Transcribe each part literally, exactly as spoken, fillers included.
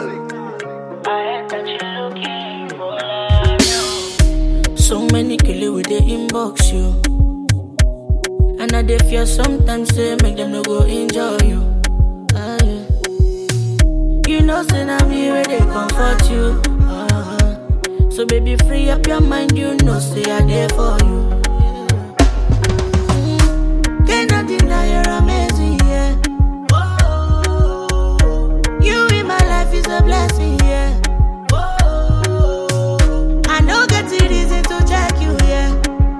So many killer with the inbox you. And I dey fear sometimes say make them no go enjoy you. Ah, yeah. You know say na me where they comfort you. Uh-huh. So baby free up your mind, you know say I there for you. Mm. Cannot deny you're amazing, yeah. You in my life is a blessing, yeah. I know get the reason to check you, yeah.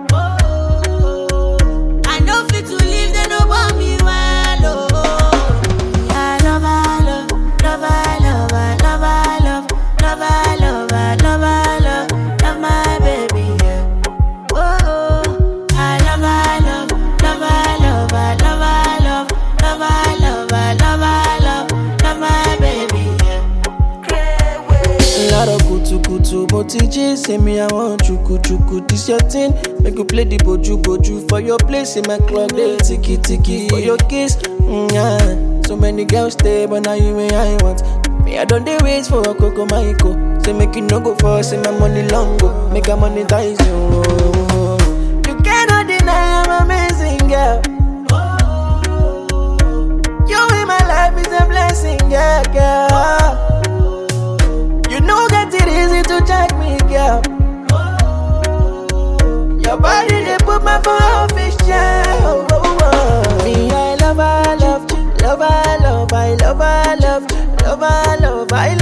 I know fit to leave, they no want me well, oh. I love, I love, love, I love, I love, I love, love, I love, I love, I love, love my baby, yeah. Oh, I love, I love, love, I love, I love, I love, love, I love, I love, I love, love my baby, yeah. A lot of kutu kutu, motiji say me I want chuku chuku. This your thing, make you play the boju boju for your place in my club. They tiki tiki for your kiss. Mm, yeah. So many girls stay, but now you me I want. Me I don't dey wait for a coco maiko. Say make you no go for say my money long go. Make I monetize you. You cannot deny I'm amazing girl. You in my life is a blessing, yeah, girl. You know that it easy to check me, girl. Your body they put my phone fish, yeah. Oh, oh, oh. Me I love, I love, love, I love, I love, I love, love, I love, I love.